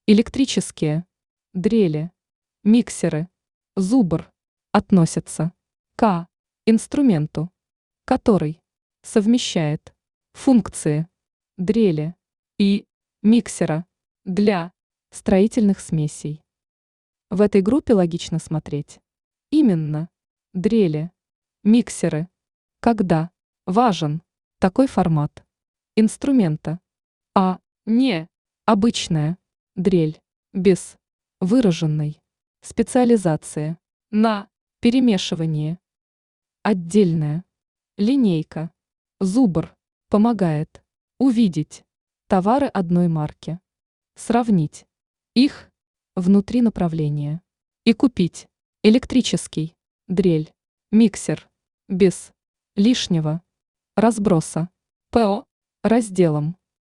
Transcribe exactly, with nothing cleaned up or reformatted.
Электрические дрели, миксеры, зубр относятся к инструменту, который совмещает функции дрели и миксера для строительных смесей. В этой группе логично смотреть именно дрели, миксеры, когда важен такой формат инструмента, а не обычная дрель без выраженной специализации на перемешивание. Отдельная линейка зубр помогает увидеть товары одной марки, сравнить их внутри направления и купить электрический дрель, миксер без лишнего разброса по разделам.